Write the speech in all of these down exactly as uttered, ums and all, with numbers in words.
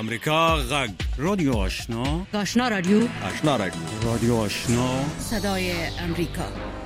امریکا غږ رادیو آشنا آشنا رادیو آشنا رادیو رادیو آشنا صدای امریکا.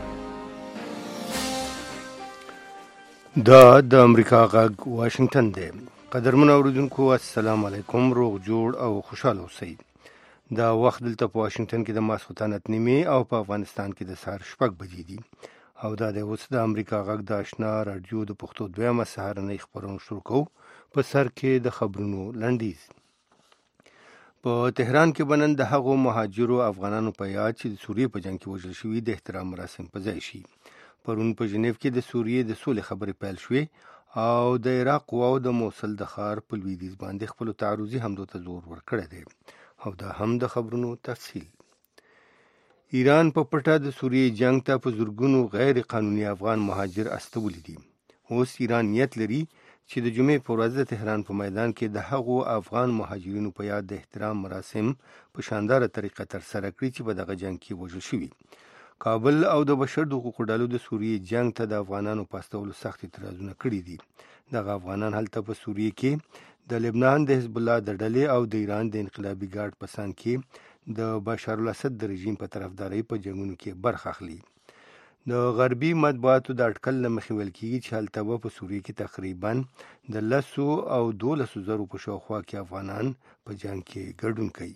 دا د امریکا غږ واشنگتن دی. قدرمن اوریدونکو السلام علیکم، روغ جوړ او خوشاله اوسئ. دا وخت دلته په واشنگتن کې د ماسخوتان اته نیمې او په افغانستان کې د سهار شپږ بجې دي او دا د اوس د امریکا غږ د آشنا رادیو د پښتو دویمه سهارنۍ خپرونه شروع کوو. په سر کې د خبرونو لنډیز. په تهران کې بنن د هغو مهاجرو افغانانو په یاد چې د سوریې په جنگ کې وژل شوي د احترام مراسم په ځای شي. پرون په ژنیو کې د سوریې د سولې خبرې پیل شوې او د عراق قواو د موصل د ښار په لویدیځ باندې خپلو تعرضي حملو ته زور ورکړی دی. او دا هم د خبرونو تفصیل. ایران په پټه د سوریې جنگ ته په زرګونو غیر قانوني افغان مهاجر استولي دي. اوس ایران نیت لري چې د جمعې په ورځ د تهران په میدان کې د هغو افغان مهاجرینو په یاد د احترام مراسم په شانداره طریقه ترسره کړي چې په دغه جنگ کې وژل شوي. کابل او د بشر د حقوقو ډلو د سوریې جنگ ته د افغانانو په استولو سخت اعتراضونه کړي دي. دغه افغانان هلته په سوریې کې د لبنان د حزب الله د ډلې او د ایران د انقلابي ګارد په څنګ کې د بشار الاسد د رژیم په طرفدارۍ په جنگونو کې برخه اخلي. د غربي مطبوعاتو د اټکل له مخې ویل کېږي چې هلته به په سوریې کې تقریبا د لسو او دولسو زرو په شاوخوا کې افغانان په جنگ کې ګډون کوي.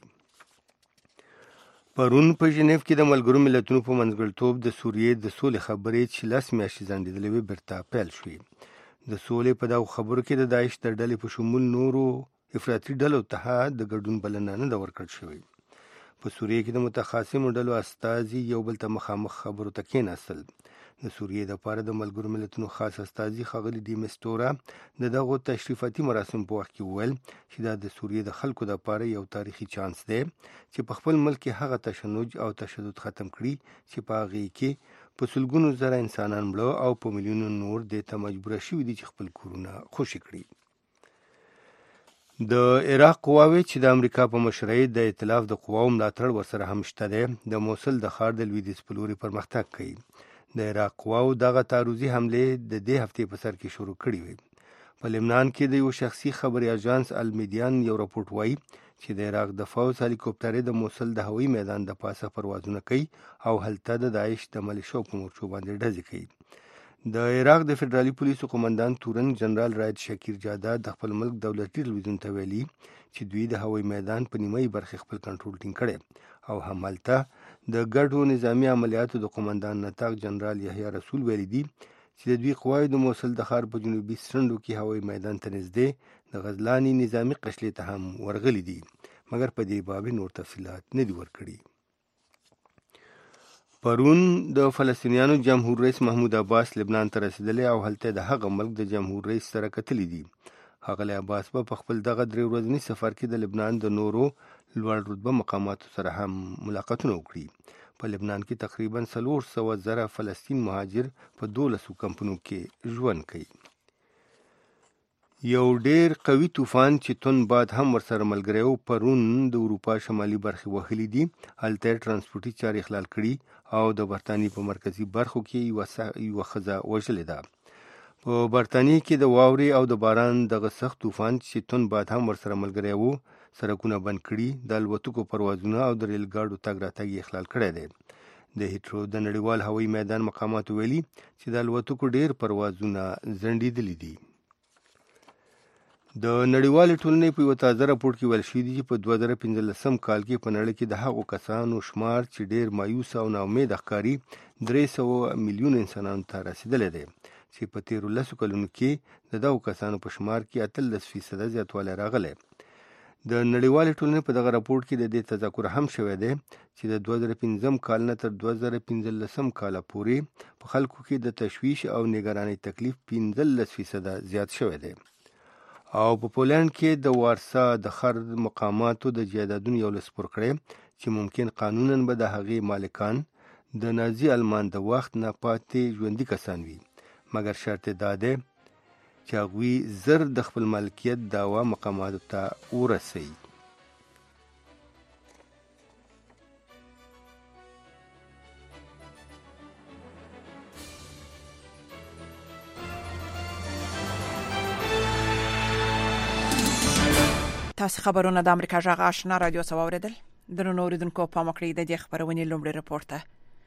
پرون په ژنیو کې د ملګرو ملتونو په منځګړیتوب د سوریې د سولې خبرې چې لس میاشتې ځنډېدلې وې بیرته پیل شوې. د سولې په دغو خبرو کې د داعش تر ډلې په شمول نورو افراطي ډلو ته د ګډون بلنه نه ده ورکړل شوې. په سوریې کې د متخاصمو ډلو استازي یو بل ته مخامخ خبرو ته کېناستل. د سوریې دپاره د ملګرو ملتونو خاص استازي ښاغلي ډي مسټورا د دغو تشریفاتي مراسمو په وخت کې وویل چې دا د سوریې د خلکو دپاره یو تاریخي چانس دی چې په خپل ملک کې هغه تشنج او تشدد ختم کړي چې په هغې کې په سلګونو زره انسانان مړه او په میلیونو نور دې ته مجبوره شوي دي چې خپل کورونه خوشي کړي. د عراق قواوې چې د امریکا په مشرۍ د ائتلاف د قواو ملاتړ ورسره هم شته دی د موصل د ښار د لویدیځ په لوري پرمختګ کوي. د عراق قواو دغه تعرضي حملې د دې هفتې په سر کې شروع کړي وي. په لبنان کې د یو شخصي خبري اژانس المیدیان یو راپورټ وایي چې د عراق د فوز هلیکوپټرې د موصل د هوایي میدان د پاسه پروازونه کوي او هلته د داعش د ملیشو په مورچو باندې ډزې کوي. د عراق د فدرالي پولیسو قومندان تورن جنرال راید شکیر جاداد د خپل ملک دولتي تلویزیون ته ویلي چې دوی د هوایي میدان په نیمایي برخې خپل کنټرول ټینګ کړی او همالته د ګډو نظامی عملیاتو د قومندان نطاق جنرال یحیی رسول ویلي دي چې د دوی قواوې د موصل د ښار په جنوبي څنډو کې هوایي میدان ته نږدې د غزلاني نظامي قشلې ته هم ورغلي دي، مګر په دې باب نور تفصیلات نه دي ورکړي. پرون د فلسطینیانو جمهور رئیس محمود عباس لبنان ته رسیدلی او هلته د هغه ملک د جمهور رئیس سره کتلی دي. ښاغلی عباس به په خپل دغه درې ورځني سفر کې د لبنان د نورو لوړ رتبه مقاماتو سره هم ملاقاتونه وکړي. په لبنان کې تقریبا څلور سوه زره فلسطین مهاجر په دولسو کمپونو کې ژوند کوي. یو ډیر قوي طوفان چې تون باد هم ورسره ملګری و پرون د اروپا شمالي برخې وهلي دي. هلته ټرانسپورټي چارې اخلال کړي او د برطانیې په مرکزي برخو کې یوه ښځه وژلې ده. په برطانیې کې د واورې او د باران دغه سخت طوفان چې تون باد هم ورسره ملګری و سړکونه بند کړي، د الوتکو پروازونه او د ریل ګاډو تګ راتګ یې اخلال کړی دی. د هیټرو د نړیوال هوایي میدان مقاماتو ویلي چې د الوتکو ډیر پروازونه ځنډېدلي دي. د نړیوالې ټولنې په یوه تازه راپورټ کې ویل شوي دي چې په دوه زره پنځلسم کال کې په نړۍ کې د هغو کسانو شمار چې ډیر مایوس او ناامیده ښکاري درې سوه میلیونه انسانانو ته رسیدلی دی چې په تیرو لسو کلونو کې د دغو کسانو په شمار کې اتلس فیصده زیاتوالی راغلی. د نړیوالې ټولنې په دغه راپورټ کې د دې تذکر هم شوی دی چې د دوه زره پنځم کال نه تر دوه زره پنځلسم کاله پورې په خلکو کې د تشویش او نګرانۍ تکلیف پنځلس فیصده زیات شوی دی. او په پولنډ کې د وارسا د ښار مقاماتو د جایدادونو یو لسپور کړی چې ممکن قانونا به د هغې مالکان د نازي آلمان د وخت نه پاتې ژوندي کسان وي، مګر شرط یې دا دی چې هغوی زر د خپل مالکیت دعوه مقاماتو ته ورسوي. تاسو خبرونه د امریکا جغ آشنا رادیو سواوریدل درنو اوریدونکو په مکړی د دې خبرونه لومړی رپورټه.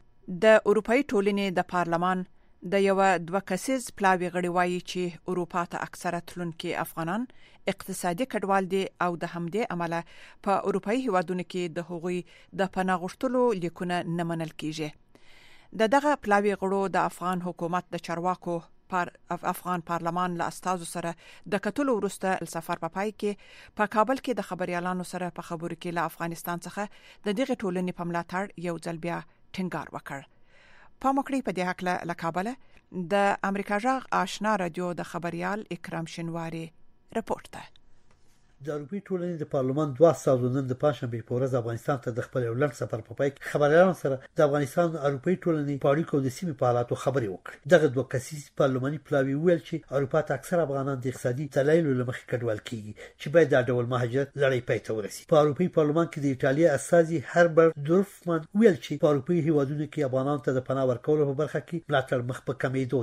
د اروپאי ټولنې د پارلمان د یو دوه کسیز پلاوی غړي وایي چې اروپا ته اکثره تلونکي افغانان اقتصادي کډوال دي او د همدې عمله په اروپאי هیوادونو کې د هغوی د پناه غوښتلو لیکونه نه منل کیږي. د دغه پلاوی غړو د افغان حکومت د چارواکو پر افغان پارلمان له استازو سره د کتلو وروسته سفر په پای کې په کابل کې د خبريالانو سره په خبرو کې له افغانستان څخه د دغه ټولنې په ملاتړ یو ځل بیا ټینګار وکړ. په مکړی په دې حق له کابل د امریکا جغ آشنا رادیو د خبريال اکرام شنواری رپورټ ده. د اروپאי ټولنې د پارلمان دوه استازو نن د پنځشنبه په ورځ افغانستان ته د خپل ولر سفر په پای کې خبريالانو سره د افغانستان اروپאי ټولنې په اړیکو د سیمې په حالاتو خبرې وکړې. دغه دوه کسیز پارلماني پلاوی ویل چې اروپا ته اکثر افغانان د اقتصادي تلایلو لمخې کډوال کیږي چې باید د ډول مهاجرت لړۍ پای ته ورسي. په اروپאי پارلمان کې د ایټالیا استازي هربرت دورفمن ویل چې په اروپאי هیوادونو کې افغانانو ته د پناه ورکولو په برخه کې ملاتړ مخ په کمیدو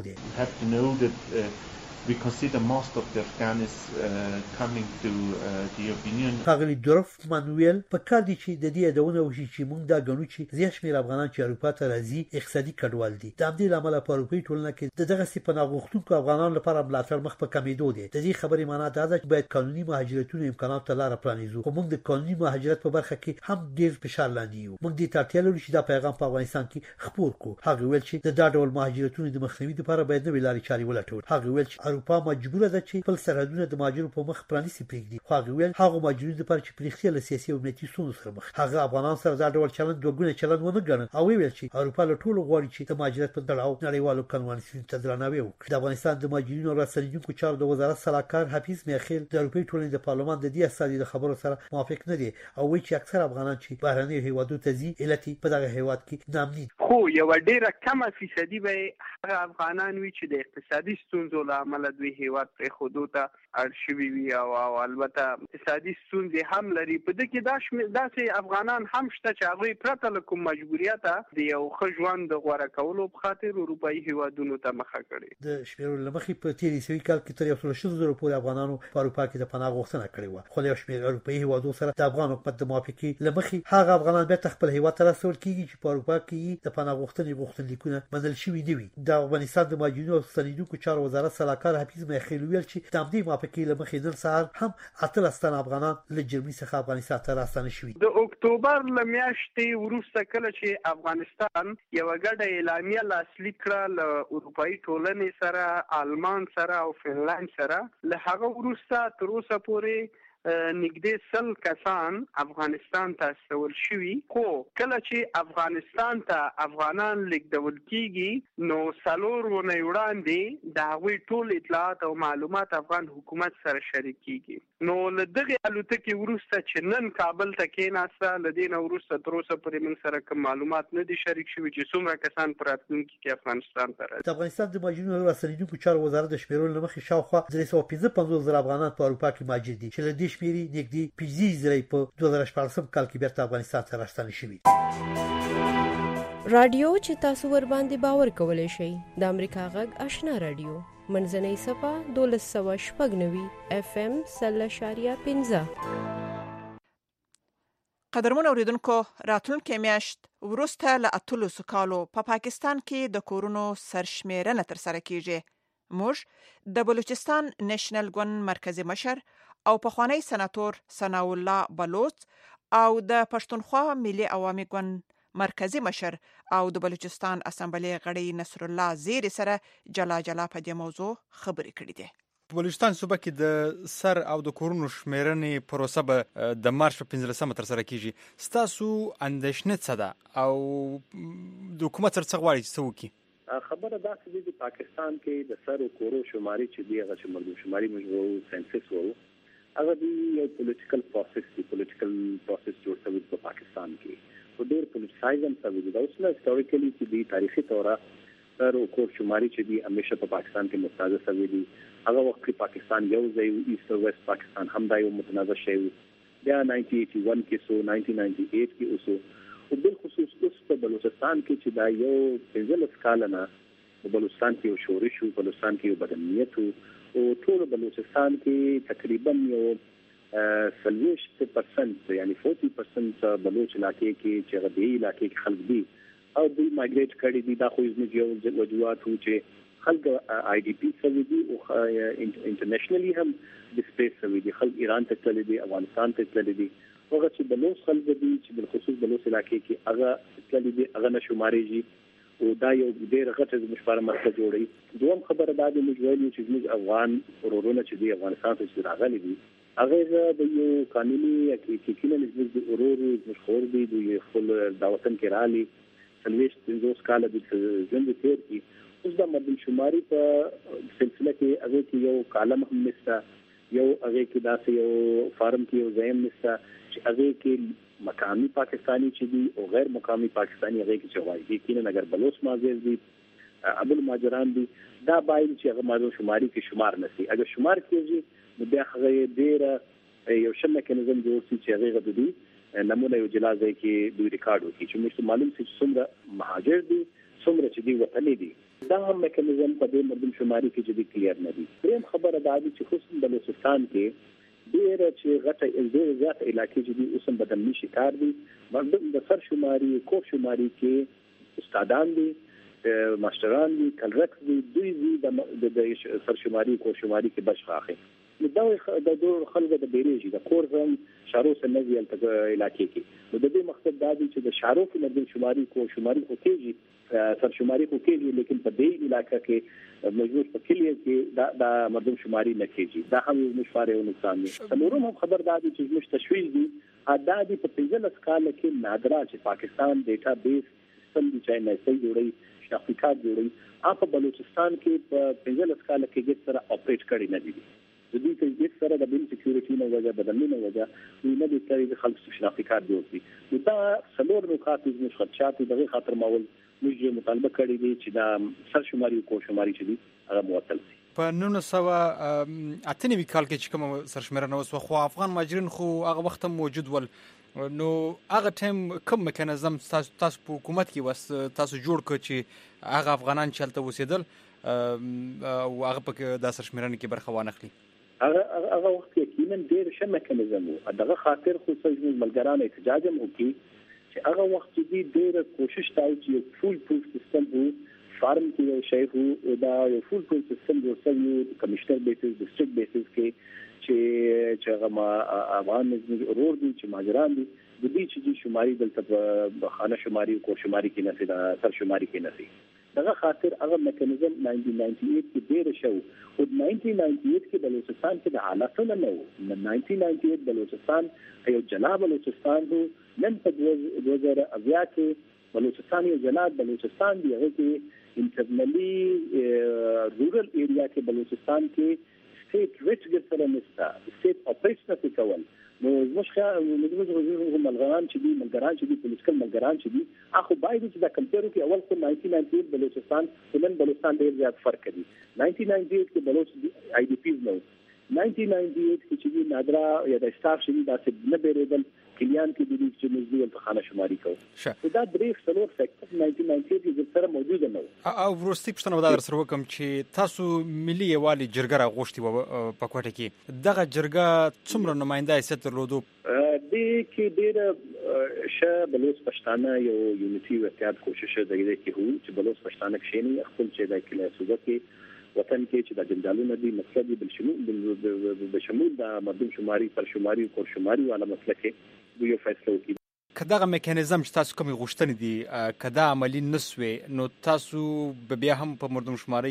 دی. We consider most of the Afghans uh, coming to uh, the European Union. هغه دورف مانویل په کار دي چې د دې ادونه وشي چې موږ دا غنو چې زیات شمیر افغانان چې اروپا ته راځي اقتصادي کډوال دي. د دې لامل په اروپאי ټولنه کې د دغه سي پناه غوښتونکو افغانانو لپاره ملاتړ مخ په کمیدو دي. د دې خبرې معنی دا ده چې باید قانوني مهاجرتونو امکانات ته لار پرانیزو. خو موږ د قانوني مهاجرت په برخه کې هم ډیر فشار لاندې یو. موږ د ترتیب لرو چې دا پیغام په افغانستان کې خپور کو. هغه ویل چې د دا ډول مهاجرتونو د مخنیوي لپاره باید نوې لارې چارې ولټول. هغه ویل چې اروپا مجبور ده چې خپل سرحدونه د مهاجرو په مخ پرانیسي پرېږدي. خو هغه ویل هغه مهاجرین لپاره چې پرېختیا له سیاسي او امنیتي ستونزو سره مخ هغه افغانان سره دا ډول چلند دوه چلند ونه ګڼل او ویل چې اروپا له ټولو غواړي چې د مهاجرت په تړاو نړیوالو قوانینو ته درناوی وکړي. د افغانستان د مهاجرینو او راستنیدونکو چارو د وزارت صلاحکار حفیظ میخیل د اروپאי ټولنې د پارلمان د دې استازي د خبرو سره موافق نه دي او وایي چې اکثر افغانان چې بهرني هیوادو ته ځي علتي په دغه هیواد کې نامني. خو یو ډیره کمه فیصدي به هغه افغانان وي چې د اقتصادي ستونزو له امله دوی هیواد پرې خودو ته اړ شوي وي او البته اقتصادي ستونزې هم لري. په دې کې دا داسې افغانان هم شته چې هغوی پرته له کوم مجبوریته د یو ښه ژوند د غوره کولو په خاطر اروپایي هیوادونو ته مخه کړې. د شمیرو له مخې په تیر عیسوي کال کې تر یو سل شل زره پورې افغانانو په اروپا کې د پناه غوښتنه کړې وه. خو یو شمېر اروپایي هیوادو سره د افغان حکومت د موافقې له مخې هغه افغانان بېرته خپل هیواد ته راستول کېږي چې په اروپا کې د پناه غوښتنې غوښتنلیکونه منل شوي نه وي. د افغانستان د مهاجرینو او ستنېدونکو چارو وزارت صلاحکار حفیظ میخیل ویل چې د همدې موافقې له مخې نن سهار هم اتلس تنه افغانان له جرمني څخه افغانستان ته راستانه شوي. د اکتوبر له میاشتې وروسته کله چې افغانستان یوه ګډه اعلامیه لاسلیک کړه له اروپایي ټولنې سره، آلمان سره او فنلند سره، له هغه وروسته تر اوسه پورې نږدې سل کسان افغانستان ته استول شوي. خو کله چې افغانستان ته افغانان لیږدول کیږي نو څلور اونۍ وړاندې د هغوی ټول اطلاعات او معلومات افغان حکومت سره شریک کیږي. نو له دغې الوتکې وروسته چې نن کابل ته کېناسته، له دې نه وروسته تر اوسه پورې موږ سره کوم معلومات نه دي شریک شوي چې څومره کسان په راتلونکي کې افغانستان ته راځي. د افغانستان د مهاجرینو او راستنېدونکو چارو وزارت د شمیرو له مخې شاوخوا درې سوه پنځه پنځوس زره افغانان په اروپا کې مهاجر دي چې له دې شمېرې نږدې پنځه زره په دوه زره شپاړسم کال کې بیرته افغانستان ته راستانه شوي. رادیو چې تاسو ور باندې باور کولای شئ د امریکا غږ آشنا رادیو منځنۍ صفه دولس سوه شپږ نوي اف ام سل اشاریه پنځه. قدرمن اوریدونکو، راتلونکي میاشت وروسته له اتلسو کالو په پا پاکستان کې د کورونو سرشمیرنه ترسره کیږي. موږ د بلوچستان نېشنل ګوند مرکزی مشر او پخوانی سناتور ثناء الله بلوچ او د پښتونخوا ملي عوامي ګوند مرکزی مشر او د بلوچستان اسمبلی غړی نصر الله زیری سره جلا جلا په دې موضوع خبرې کړې دي. په بلوچستان صوبه کې د سر او د کورونو شمیرنې پروسه به د مارچ په پنځلسمه ترسره کیږي. ستاسو اندېښنه څه ده او د حکومت سره څه غواړي چې څه وکړي؟ خبره دا چې د پاکستان کې د سر او کورو شماري چې دی هغه چې مردم شماري موږ سنسس وو، هغه دی یو پولیټیکل پروسس دی پولیټیکل پروسس جوړ شوی په پاکستان کې. په ډېر پولیټیسایزم شوی دی. دا اوس نه هیسټوریکلی چې دی تاریخي توګه سر او کور شماري چې دی همیشه په پاکستان کې متنازع شوی دی. هغه وخت کې پاکستان یو ځای او ایست او ویست پاکستان هم دا یو متنازع شوی. بیا نایزده اسی یک کې سو نایزده نایزده اټ کې اوسو او بل خصوص اوس په بلوچستان کې چې دا یو پنځلس کاله نه په بلوچستان کې یو شورش و، بلوچستان کې یو بدامنیت و او ټول بلوچستان کې تقریبا یو سلويش پرسنت یعنی فورty percent بلوچ علاقې کې چې غدي علاقې کې خلک دي او دوی مایګریټ کړي دي دا خو زموږ یو وجوهات وو چې خلک آی ډي پی سوي دي او انټرنیشنلی هم ډیسپلیس سوي دي خلک ایران ته تللي دي افغانستان ته تللي دي هغه چې بلوچ خلک دي چې بل خصوص بلوچ علاقې کې هغه تللي دي هغه نشمارېږي او دا یو ډېر غټه مشفاره مسله جوړي دوم خبره دا د مجوالي چې موږ افغان ورورونه چې دی افغانستان ته راغلي دي هغه د یو قانوني حقیقي نه نسبت ورورو مشهور دي د خپل د وطن کې رالي سلويش پنځوس کال د ژوند تیر کی اوس د مردم شماري په سلسله کې هغه کې یو کالم هم نشته یو هغه کې داسې یو فارم کې یو ځایم نشته چې هغه کې مقامی پاکستانی چې دي او غیر مقامی پاکستانی هغه کې چوي دي کینه اگر بلوچ مازیل دي ابل ماجران دي دا باید چې هغه مردم شماري کې شمار نشي اگر شمار کېږي نو بیا هغه ډیر یو شمه میکانیزم جوړ شي چې هغه غوډي نمونه یو جلازه کې دوی ریکارډ وکړي چې موږ معلوم شي چې څومره مهاجر دي څومره چې دی وطني دي دا هم میکانیزم په دې مردم شماري کې چې دی کلیر نه دي دریم خبره دا دي چې خصوصا بلوچستان کې ډیر چې غټه ډیر زیات علاقې چې دي اوس هم بدلني شکار دي مردم د سر شماري کور شماري کې استادان دي ماستران دي کلرکس دي دوی دي د سر شماري کور شماري کې بشخاخي نو دا د دور خلکو د بیرېږي د کور زم شارو سنوي ال علاقې کې نو د دې مقصد دا دی چې د شارو په مردم شماري کور شماري خو کېږي سر شماري خو کېږي لیکن په دې علاقې کې مجبور په کلیه کې دا د مردم شماري نه کېږي دا هم مشفاره او نقصان دي څلورم هم خبر دا دی چې مش تشویش دي ادا دي په پنځلس کال کې نادرا چې پاکستان ډیټا بیس سم دي چې نه صحیح جوړي شناختی کارت جوړي اپ بلوچستان کې په پنځلس کال کې د سره اپریټ کړي نه دي د دې کې د سره د بل سکیورټي نه وجه بدلنی نه وجه نه د کاری د خلک شناختی کارت جوړ دي نو دا څلور نقاط د خدشات دغه خاطر ماول موږ مطالبه کړې دي چې دا سر شماري او شماري چې دي هغه معطل شي په نولس سوه اته نوي کال کې چې کوم سرشمېرنه وسوه خو افغان مهاجرین خو هغه وخت موجود ول نو هغه ټایم کوم میکانیزم تاسو تاسو په حکومت کې وس تاسو جوړ کړ چې هغه افغانان چې هلته اوسېدل او هغه په د سرشمېرنه کې برخه وانخلي هغه هغه وخت یقینا ډېر ښه میکانیزم وو دغه خاطر خو څنګه ملګران احتجاج هم وکړي چې هغه وخت دې ډېر کوشش کاوه چې فول پروف سیستم وو فارم کې یو شی وو دا یو فول پروف سیستم جوړ شوی وو کمشنر بیسز ډیسټریکټ بیسز کې چې چې هغه ما افغان ضرور دي چې ماجران دي د دې چې شماري دلته خانه شماري او شماري کې نه سي سر شماري کې نه سي دغه خاطر هغه میکانیزم nineteen ninety-eight کې ډېر شو او nineteen ninety-eight کې بلوچستان کې د حالاتونه نه وو nineteen ninety-eight بلوچستان یو جلا بلوچستان وو نن په دوه هزار اویا کې بلوچستان یو جلا بلوچستان دی هغه کې انټرنلی رورل ایریا کې بلوچستان کې سټیټ ریچ ګرځره نشته سټیټ اپریشن کول نو زموږ خیال موږ ملګران چې دي ملګران چې دي پولیټیکل ملګران چې دي اخو باید چې دا کمپیر وکړي اول خو nineteen ninety-eight بلوچستان ولن بلوچستان ډېر زیات فرق کوي nineteen ninety-eight کې بلوچ آی ډي پیز نو nineteen ninety-eight کې چې نادرا یا د سټاف شې داسې نه بیرېدل کلیان کې د دې چې مزدور په خانه شماري کوي دا درې څلور فیکټر nineteen ninety-eight کې سره موجود نه او ورستي پښتنه ودا در سره وکم چې تاسو ملي یوالي جرګه راغوښتي و په کوټه کې دغه جرګه څومره نماینده حیثیت درلودو د کې ډېر ش بلوچ پښتانه یو یونټي ورتیاد کوشش دی چې هو چې بلوچ پښتانه کښینی خپل چې د کله صوبه کې وطن کې چې د جنجالونو دي مسله دي بالشمول بالشمول د مردم شماري پر شماري او شماري والا مسله کې یو فیصله وکړي کداغه میکانیزم چې تاسو کومې غوښتنې دي کدا عملی نسوي نو تاسو به بیا هم په مردم شماري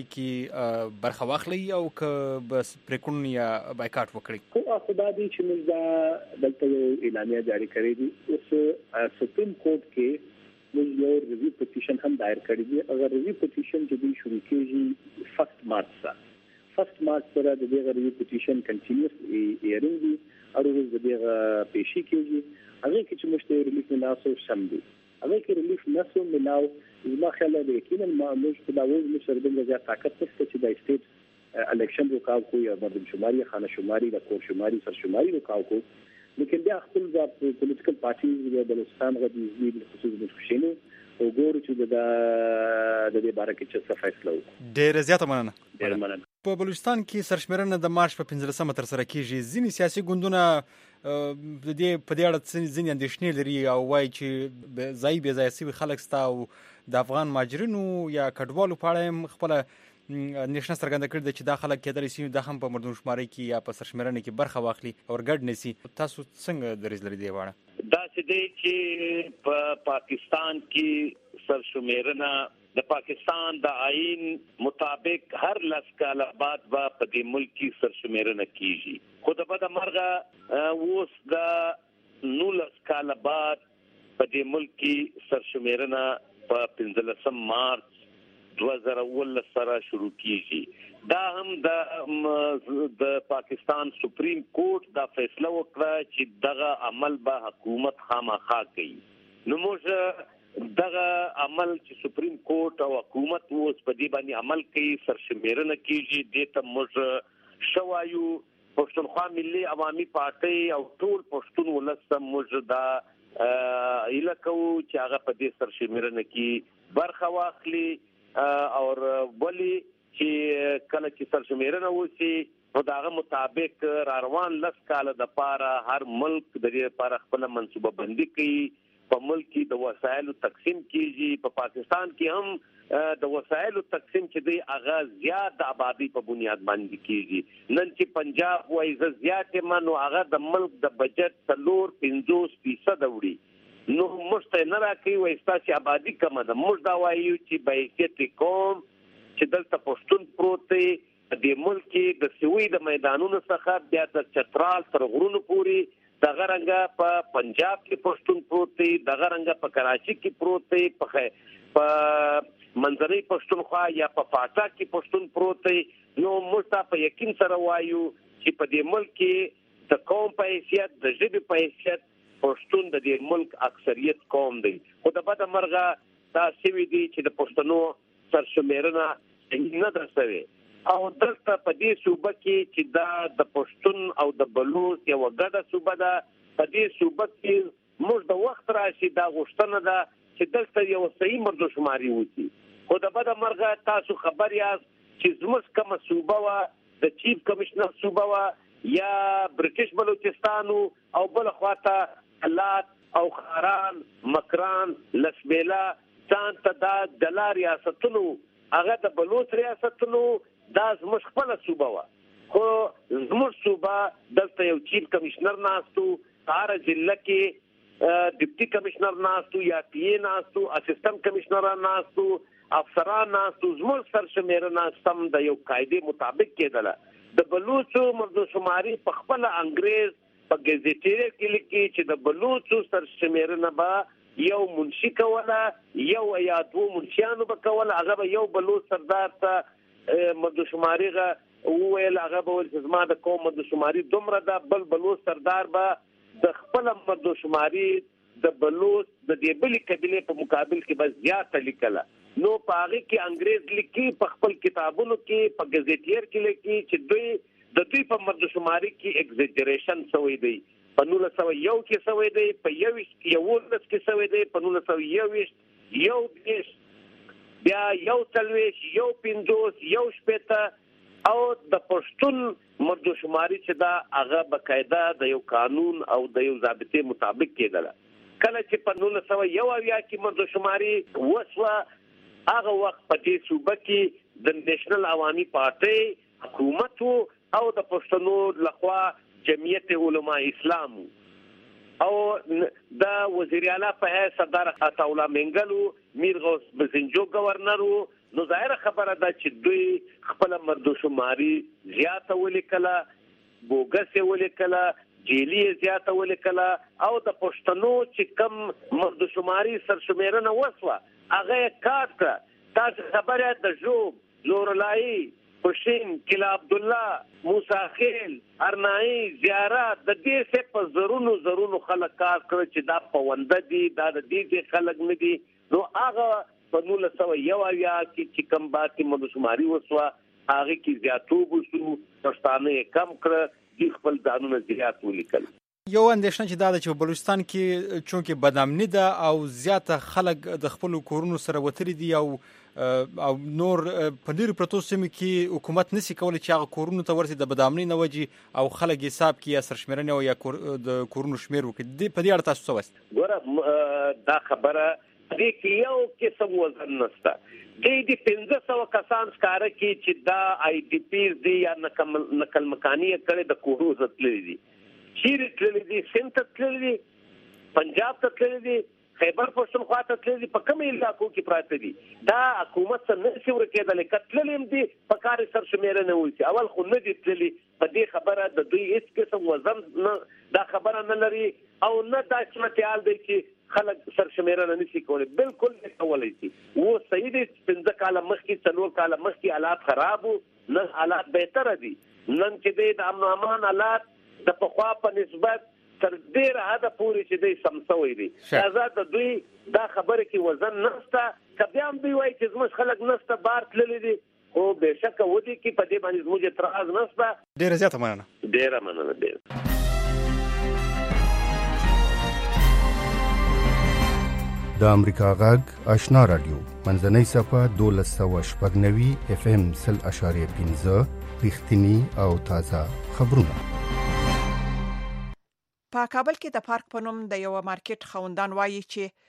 کې برخه واخلئ او که بس پریکون یا بایکاټ وکړئ خو خدا دې چې موږ دا دلته یو اعلامیه جاری کړې دي اوس سپریم کورټ کې موږ یو ریویو پټیشن هم دایر کړی دی اگر ریویو پټیشن چې دوی شروع کیږي فرست مارچ سره فرست مارچ سره د دې ریویو پټیشن کنټینیوس ایرینګ دی او د دې پیشي کیږي هغه کې چې مشته ریلیف نه لاسو شم دي هغه کې ریلیف نسو ملاو زما خیال دی یقینا ما موږ په داوود مشر د زیات طاقت څخه چې د سټیټ الیکشن وکاو کو یا مردم شماري خانه شماري د کور شماري سر شماري وکاو کو لیکن بیا خپل د پولیټیکل پارټیز د بلوچستان غوډي د خصوصي د خوشینو او ګورو چې د د دې باره کې څه فیصله وکړي ډېر زیاته مننه ډېر مننه په بلوچستان کې سرشمېرنه د مارچ په پنځلسمه ترسره کیږي. ځینې سیاسي ګوندونه د دې په دې اړه ځینې اندېښنې لري او وایي چې ځای بې ځایه سوي خلک شته او د افغان مهاجرینو یا کډوالو په اړه هم خپله اندېښنه څرګنده کړې ده چې دا خلک کېدلی شي دا هم په مردمشمارۍ کې یا په سرشمېرنه کې برخه واخلي او ګډ نه سي. تاسو څنګه دریځ لرئ دې اړه؟ داسې دی چې په پاکستان کې سرشمېرنه د پاکستان د آئین مطابق هر لس کاله بعد به په دې ملک کې سرشمېرنه کیږي. خو د بده مرغه اوس د نولس کاله بعد په دې ملک کې سرشمېرنه په پنځلسم مارچ دوه زره اوولس سره شروع کیږي. دا هم د د پاکستان سپریم کورټ دا فیصله وکړه چې دغه عمل به حکومت خامخا کوي. نو موږ دغه عمل چې سپریم کورټ او حکومت اوس په دې باندې عمل کوي سرشمېرنه کیږي. دې ته موږ شوایو پښتونخوا ملي عوامي پارټي او ټول پښتون ولس موږ دا الکو چې هغه په دې سرشمېرنه کې برخه واخلي او ولی چې کله چې سرشمېرنه وشي نو داغه مطابق را روان لس کاله د پاره هر ملک د دې لپاره خپل منصوبه بندي کوي. په ملک کې د وسایلو تقسیم کیږي. په پاکستان کې هم د وسایلو تقسیم چې دی هغه زیات د آبادی په بنیاد باندې کیږي. نن چې پنجاب وایي ز زیات منو هغه د ملک د بجټ څلور پنځوس فیصد وړي نو مشته نه راکوي وایي ستاسو آبادی کمه ده. موږ دا وایو چې به حیثیت کوم چې دلته پښتون پروت دی د ملک کې د سوي د میدانونو څخه بیا د چترال تر غرونو پورې دغه رنګه په پنجاب کې پښتون پروت دی، دغه رنګه په کراچي کې پروت دی، په منځنۍ پښتونخوا یا په فاټا کې پښتون پروت دی. نو موږ په یقین سره وایو چې په دې ملک کې د قوم په حیثیت د ژبې په حیثیت پښتون د دې ملک اکثریت قوم دی. خو د بده مرغه دا سوي دي چې د پښتنو سرشمېرنه نه ده شوې او دلته په دې صوبه کې چې دا د پښتون او د بلوچ یو ګډه صوبه ده. په دې صوبه کې موږ د وخت راشي دا غوښتنه ده چې دلته یو صحیح مردمشماري وشي. خو د بده مرغه تاسو خبر یاست چې زموږ کومه صوبه وه د چیف کمشنر صوبه وه یا برټش بلوچستان او بل خواته لات او خاران مکران لسبیلا ځان ته دا دلا ریاستونو هغه د بلوچ ریاستونو دا زموږ خپله صوبه وه. خو زموږ صوبه دلته یو چیف کمشنر ناستو، هره ضلع کې ډیپټي کمشنر ناستو یا پی ای ناستو، اسسټنټ کمشنران ناستو، افسران ناستو. زموږ سرشمېرنه سم د یو قاعدې مطابق کېدله. د بلوچو مردمشماري په خپله انګریز په ګزیټیر کې لیکي چې د بلوچو سرشمېرنه به یو منشي کوله، یو یا دوه منشیانو به کوله. هغه به یو بلوچ سردار ته مردمشماري وویل، هغه به ویل چې زما د قوم مردمشماري دومره ده. بل بلوچ سردار به د خپل مردمشماري د بلوچ د دې بلې قبیلې په مقابل کې به زیاته لیکله. نو په هغه کې انګریز لیکي په خپل کتابونو کې په ګزیټیر کې لیکي چې دوی د دوی په مردمشماري کې ایگزیجریشن شوی دی. په نولس سوه یو کې شوی دی، په یویشت یولس کې شوی دی، په نولس سوه یویشت یو دېرش بیا یو څلوېښت یو پنځوس یو شپېته او د پښتون مردمشماري چې دا هغه باقاعده د یو قانون او د یو ضابطې مطابق کېدله. کله چې په نولس سوه یو اویا کې مردمشماري وشوه هغه وخت په دې صوبه کې د نیشنل عوامي پارټۍ حکومت او د پښتنو لخوا جمعیت علماء اسلام او د وزیر اعلی په حیث سردار عطاالله منګل میر غوث بزنجو گورنر. نو ظاهره خبره ده چې دوی خپل مردمشماري زیاته ولیکله، بوګس ولیکله، جیلی زیاته ولیکله او د پښتنو چې کم مردمشماري سرشمېرنه وسوه هغه کار کړه. تاسو خبره د ژوب، لورلایي، پشین، کلا عبدالله، موسی خیل، ارنایي، زیارات د دې څه په زرونو زرونو خلک کار کړ چې دا پونده دي، دا د دې خلک نه دي. نو هغه په نولس سوه یو اویا کې چې کوم باندې مردمشماري وسوه هغه کې زیاتوب وشو، پښتانه یې کم کړه، دوی خپل ځانونه زیات ولیکل. یو اندېښنه چې دا ده چې په بلوچستان کې چونکې بدامني ده او زیاته خلک د خپلو کورونو سره وتلي دي او او نور په ډیرو پروتو سیمو کې حکومت نشي کولای چې هغه کورونو ته ورسي د بدامنۍ نه وجي او خلک حساب کې یا سرشمېرنه او یا د کورونو شمیر وکړي په دې اړه تاسو څه وایي؟ ګوره دا خبره دې کې یو قسم وزن نشته. دې دې پنځه سوه کسان ښکاره کړي چې دا آی ډي پیز دي یا نقل مکاني کړي د کورو تللي دي، چیرې تللي دي؟ سند ته تللي دي، پنجاب ته تللي دي، خیبر پښتونخوا ته تللي دي، په کومو علاقو کې پراته دي؟ دا حکومت څه نه شي ورکېدلی. که تللي هم دي په کار یې سرشمېرنه وشي. اول خو نه دي تللي، په دې خبره د دوی هېڅ قسم وزن نه دا خبره نه لري او نه دا صورتحال دی چې خلک سرشمېرنه نشي کولی. بالکل نه کولی شي. اوس صحیح دی، پنځه کاله مخکې څلور کاله مخکې حالات خراب وو، نن حالات بهتره دي. نن چې دی د امن و امان حالات د پخوا په نسبت تر ډېره حده پورې چې دی سم شوی دی. لہذا د دوی دا خبره کې وزن نشته. که بیا هم دوی وایي چې زموږ خلک نشته بار تللي دي، خو بېشکه ودې کې په دې باندې زموږ اعتراض نشته. ډېره زیاته مننه. ډېره مننه. ډېره د امریکا غږ آشنا رادیو منځنۍ صفه دولس سوه شپږ نوي اف ام سل اشاریه پنځه رښتینی او تازه خبرونه. په کابل کې د پارک په نوم د یو مارکیټ خوندان وایي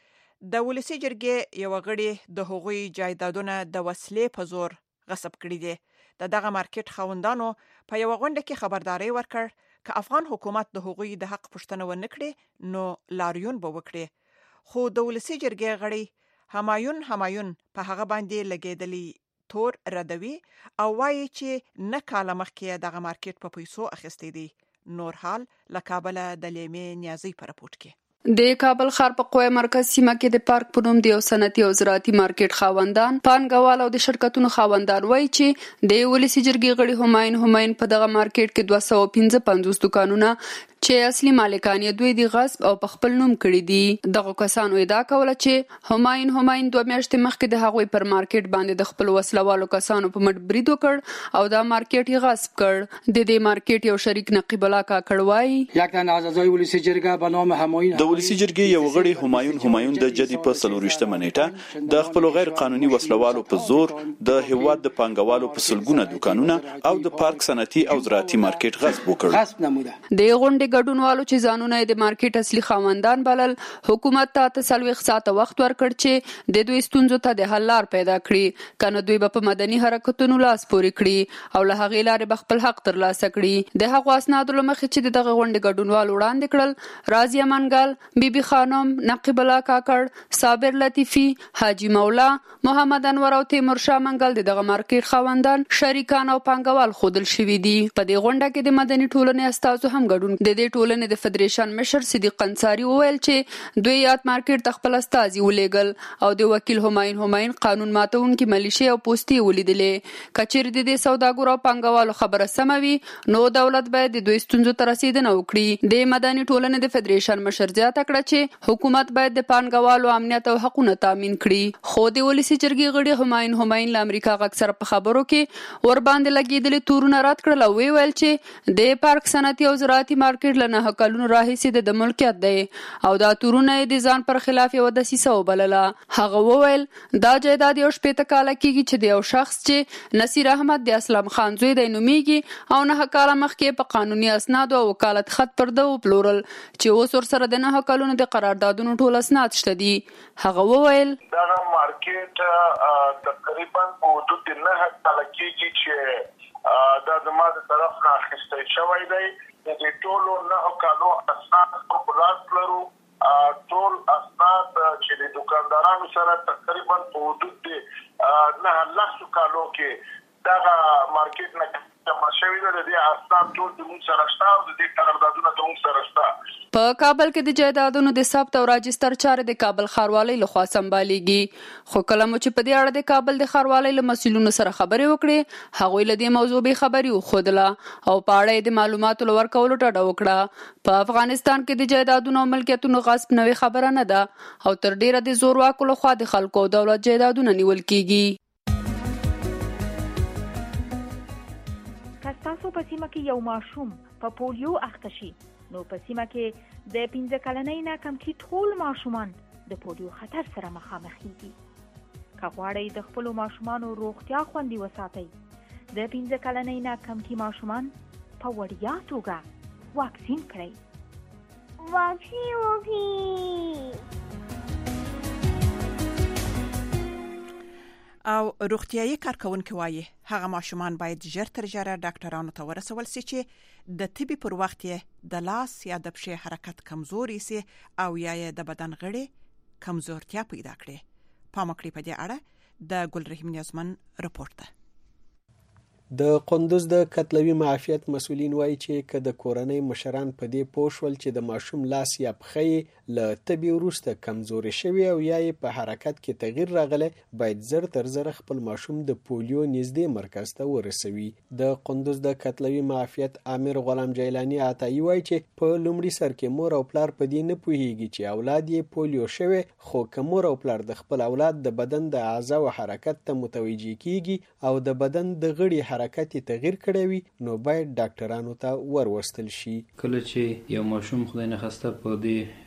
چې د ولسی جرګې یو غړي د هغوی جایدادونه د وسلې په زور غصب کړي دي. د دغه مارکیټ خوندانو په یو غونډه کې خبرداري ورکړ چې افغان حکومت د هغوی د حق پوښتنه ونه کړي نو لاریون به وکړي. خو د ولسی جرګې غړي همایون همایون په هغه باندې لګیدلی تور ردوي او وایي چې نه کاله مخکې دغه مارکیټ په پیسو اخیستی دی. نور حال له کابل د لیمې نیازي پر راپورټ کې. د کابل ښار په قوه مرکز سیمه کې د پارک په نوم د یو صنعتي او زراعتي مارکیټ خاوندان، پانګوال او د شرکتونو خاوندان وایي چې د ولسی جرګې غړي همایون همایون په دغه مارکیټ کې دوه سوه پنځه پنځوس دکانونه چې اصلي مالکان یې دوی د غصب او په خپل نوم کړي دي. دغه کسانو ادعا کوله چې همایون همایون دوه میاشتې مخکې د هغوی پر مارکیټ باندې د خپل وسلوالو کسانو په مټ برید وکړ او دا مارکیټ یې غصب کړ. د دې مارکیټ یو شریک نقیب الله کاکړ وایي یکن اعضای ولسی جرګه به نام همایون د ولسی جرګې یو غړي همایون همایون د جدي په څلورویشتمه نیټه د خپل غیر قانوني وسلوالو په زور د هیواد د پانګوالو په سلګونه دکانونه او د پارک صنعتي او زراعتي مارکیټ غصب وکړ. د غونډې ګډونوالو چې ځانونه د مارکیټ اصلي خاوندان بلل، حکومت ته تسلويخ ساعت وخت ورکړ چې د دوی ستونزو ته د حل لار پیدا کړي، کنه دوی په مدني حرکتونو لاس پورې کړي او له هغې لارې به خپل حق ترلاسه کړي. د هغو اسنادو له مخې چې دغه غونډې ګډونوالو وړاندې کړل، راضیه منګل، بیبي خانم، نقیب الله کاکړ، صابر لطیفي، حاجی مولا، محمد انور او تیمور شاه منګل د دغه مارکیټ خاوندان، شریکان او پانګوال خودل شوي دي. په دې غونډه کې د مدني ټولنې استازو هم ګډون. د دې ټولنې د فدریشن مشر صدیق انصاری وویل چې دوی یاد مارکیټ ته خپل استازي ولېږل او د وکیل همایون همایون قانون ماتونکي ملیشې او پوستې ولیدلې. کچېرې د دې سوداګرو او پانګوالو خبره سمه وي نو دولت باید د دوی ستونزو ته رسیدنه وکړي. د مدني ټولنې د فدریشن مشر زیاته کړه چې حکومت باید د پانګوالو امنیت او حقوقونه تامین کړي. خو د ولسی جرګې غړي همایون همایون له امریکا غږ سره په خبرو کې ور باندې لګېدلې تورونه رد کړل او ویل چې د پارک صنعتي او زراعتي مارکیټ له نه کلونو راهیسې د ملکیت دی او دا تورونه د ځان پر خلاف یو دسیسه وبلله. هغه وویل دا جایداد یو شپېته کاله کېږي چې د یو شخص چې نصیر احمد د اسلام خان زوی دی نومیږي او نه کاله مخکې په قانوني اسنادو او وکالت خط پر ده وپلورل چې اوس ورسره د نه کلونو د قراردادونو ټول اسناد شته دي. هغه وویل دا مارکیټ تقریبا په حدود نه کاله کېږي چې دا زما د طرف نه اخیستی شوی دی. د ټولو نه کالو اسناد په لاس لرو. ټول اسناد چې د دکاندارانو سره تقریبا په حدود نه لسو کالو کې دغه مارکیټ نه جمع شوي دي. د دې اسناد ټول د موږ سره شته او د دې قراردادونه د موږ سره شته. په کابل کې د جایدادونو د ثبت او راجستر چارې د کابل ښاروالۍ لخوا سمبالېږي. خو کله مو چې په دې اړه د کابل د ښاروالۍ له مسؤلینو سره خبرې وکړې، هغوی له دې موضوع بې خبري وښودله او په اړه یې د معلوماتو له ورکولو ډډه وکړه. په افغانستان کې د جایدادونو او ملکیتونو غصب نوې خبره نه ده او تر ډیره د زورواکو لخوا د خلکو او دولت جایدادونه نیول کیږي. تاسو په سیمه کې یو ماشوم په پولیو اخته شي نو په سیمه کې د پنځه کلنۍ نه کم کې ټول ماشومان د پولیو خطر سره مخامخ دي. که غواړئ د خپلو ماشومانو روغتیا خوندي وساتئ د پنځه کلنۍ نه کمکي ماشومان په وړیا توګه واکسین کړئ. واکسین وکړئ. او روغتیايي کارکونکو وایي هغه ماشومان باید ژر تر ژره ډاکټرانو ته ورسول شي چې د طبي پر وخت یې د لاس یا د پښې حرکت کمزوري سي او یا د بدن غړي کمزورتیا پیدا کړي. پام وکړئ په دې اړه د ګلرحیم نیازمن رپورت ده. د قندوز د کتلوي معافیت مسؤلین وایي چې که د کورنۍ مشران په دې پوه شول چې د ماشوم لاس یا پښې له طبي وروسته کمزوري شوي او یا یې په حرکت کې تغییر راغلی باید زر تر زر خپل ماشوم د پولیو نږدې مرکز ته ورسوي. د قندوز د کتلوي معافیت امیر غلام جیلانی عطایی وایي چې په لومړي سر کې مور او پلار په دې نه پوهیږي چې اولاد یې پولیو شوی، خو که مور او پلار د خپل اولاد د بدن د اعضاء او حرکت ته متوجي کیږي او د بدن د غړي حرکت تغییر کړی وي نو باید ډاکټرانو ته وروستل شي. کله چې یو ماشوم خدای نخواسته په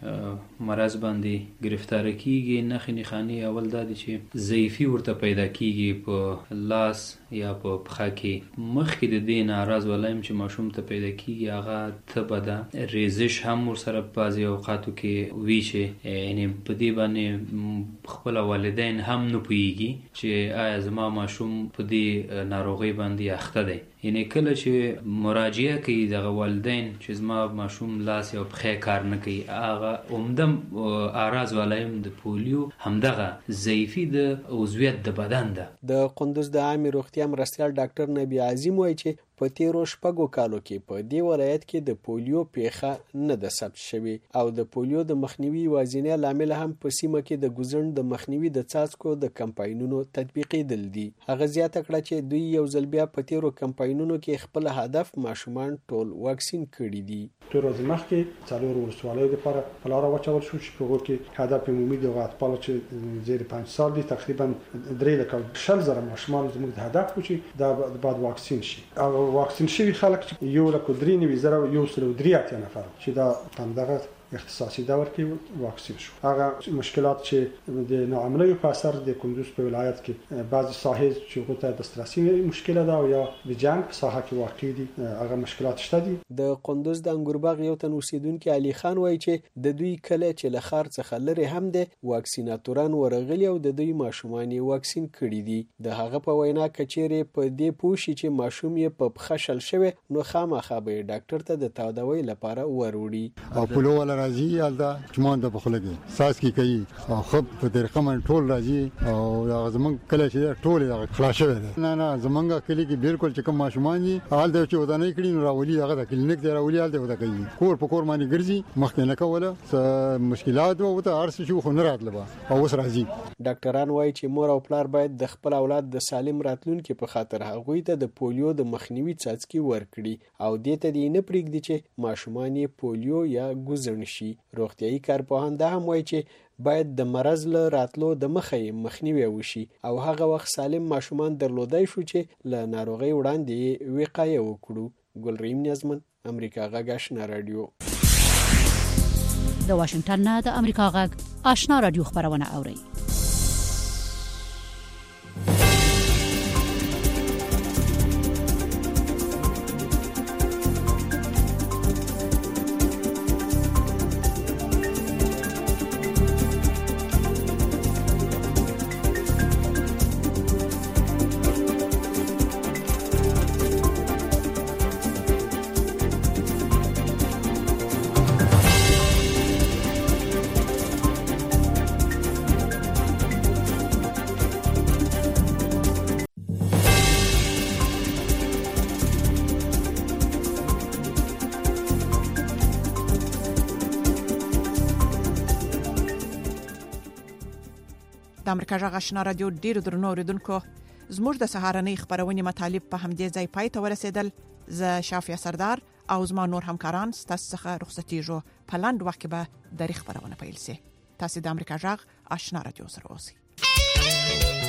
دې مرض باندې گرفتار کیږي نښې نښانې اول دا دي چې ضعیفي ورته پیدا کیږي په لاس یا په پښه کې. مخکې د دې ناراض ولایم چې ماشوم ته پیدا کیږي هغه تبه ده، ریزش هم ورسره په بعضې اوقاتو کې وي چې یعنې په دې باندې خپل والدین هم نه پوهیږي چې آیا زما ماشوم په دې ناروغۍ باندې اخته دی. یعنی کله چې مراجعه کوي دغه والدین چې زما ماشوم لاس یا پښې کار نه کوي هغه عمده اعراض والایم د پولیو همدغه ضعیفي د عضویت د بدن ده. د قندوز د عامې روغتیا مرستیال ډاکټر نبی عظیم وایي چې په تیرو شپږو کالو کې په دې ولایت کې د پولیو پیښه نه ده ثبت شوې او د پولیو د مخنیوي یوازینی لامل هم په سیمه کې د ګوزڼ د مخنیوي د څاڅکو د کمپاینونو تطبیقېدل دي. هغه زیاته کړه چې دوی یو ځل بیا په تیرو کمپاینونو کې خپل هدف ماشومان ټول واکسین کړي دي. تر ورځې مخکې څلور ولسوالیو لپاره په لاره واچول شو چې په هغو کې هدف عمومي د اطفالو چې زیر پنځه سال دي تقریبا درې لکه شل زره ماشومان زموږ د هدف و چې دا باید واکسین شي. او واکسین شوي خلک یو لکه درې نوي زره یو سل او درې اتیا نفر چې دا همدغه اختصاصي دور کې واکسین شو. هغه مشکلات چې د ناعملیو په اثر د کندوز په ولایت کې بعضی ساحې چې غوته دسترسي مشکل ده او یا د جنگ په ساحه کې واقع دي هغه مشکلات شته دي. د قندوز د انګورباغ یو تن اوسیدونکو علي خان وایي چې د دوی کله چې له ښار څخه لري هم د واکسیناتوران ورغلي او د دوی ماشومان واکسین کړي دي. د هغه په وینا کچېره په دې پوښي چې ماشوم یې په پښه شل شوی نو خامخا به ډاکټر ته د تداوی لپاره وروړي. او په لوړ راځي الدا چمون د بخلګي ساس کی کوي او خپ په طریقه من ټول راځي او هغه زمون کله چې ټول هغه خلاص شوی نه نه زمونږه کلی کې بالکل چې کوم ماشومان دي حال د چې ودانې کړي نو راولي هغه د کلینیک دی راولي حال دی ودا کوي کور په کور باندې ګرځي مخکې نه کوله مشکلات وو ته ارس شو خو نه راتلبا او اوس راځي. ډاکټران وایي چې مور او پلار باید د خپل اولاد د سالم راتلونکو په خاطر هغوی ته د پولیو د مخنیوي څاڅکي ورکړي او دې ته دې نه پرېږدي چې ماشومان یې پولیو یا ګوزڼ شي. روغتیايي کارپوهان دا هم وایي چې باید د مرض له راتلو د مخې مخنیوي وشي او هغه وخت سالم ماشومان درلودای شو چې له ناروغۍ وړاندې وقایه وکړو. ګلرحیم نیازمن امریکا غږ آشنا رادیو. د واشنگټن نه د امریکا غږ آشنا رادیو خبرونه اوري. د امریکا غږ آشنا رادیو ډیرو درنو اوریدونکو زموږ د سهارنۍ خبرونه مطالب په همدې ځای پای ته ورسېدل. ز شافیا سردار او زما نور همکاران ستاسو څخه رخصتیږو. په لاند وخت کې به د خبرونه پیل شي. تاسو د امریکا غږ آشنا رادیو سره اوسئ.